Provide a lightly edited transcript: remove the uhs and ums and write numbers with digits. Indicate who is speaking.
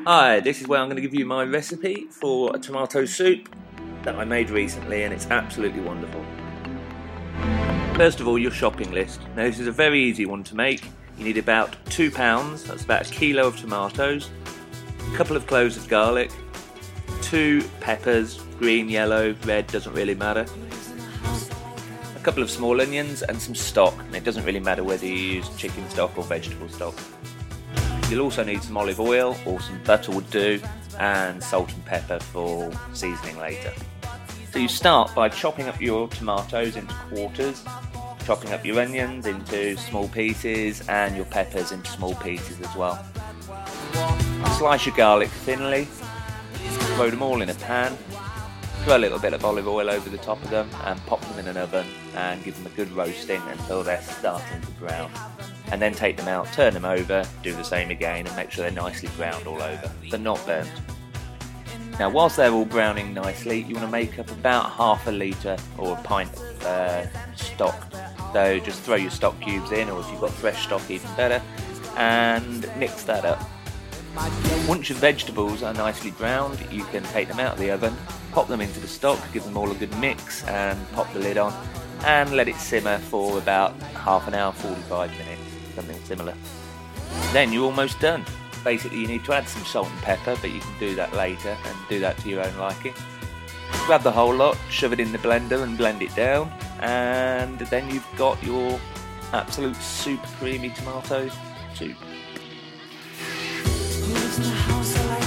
Speaker 1: Hi, this is where I'm going to give you my recipe for a tomato soup that I made recently, and it's absolutely wonderful. First of all, your shopping list. Now this is a very easy one to make. You need about 2 pounds, that's about a kilo of tomatoes, a couple of cloves of garlic, 2 peppers, green, yellow, red, doesn't really matter, a couple of small onions and some stock, and it doesn't really matter whether you use chicken stock or vegetable stock. You'll also need some olive oil or some butter would do, and salt and pepper for seasoning later. So you start by chopping up your tomatoes into quarters, chopping up your onions into small pieces and your peppers into small pieces as well. Slice your garlic thinly, throw them all in a pan, throw a little bit of olive oil over the top of them and pop them in an oven and give them a good roasting until they're starting to brown. And then take them out, turn them over, do the same again and make sure they're nicely browned all over, but not burnt. Now whilst they're all browning nicely, you want to make up about half a litre or a pint of stock. So just throw your stock cubes in, or if you've got fresh stock even better, and mix that up. Once your vegetables are nicely browned, you can take them out of the oven, pop them into the stock, give them all a good mix and pop the lid on and let it simmer for about half an hour, 45 minutes, something similar. Then you're almost done. Basically you need to add some salt and pepper, but you can do that later and do that to your own liking. Grab the whole lot, shove it in the blender and blend it down, and then you've got your absolute super creamy tomato soup.
Speaker 2: Who lives in the house I like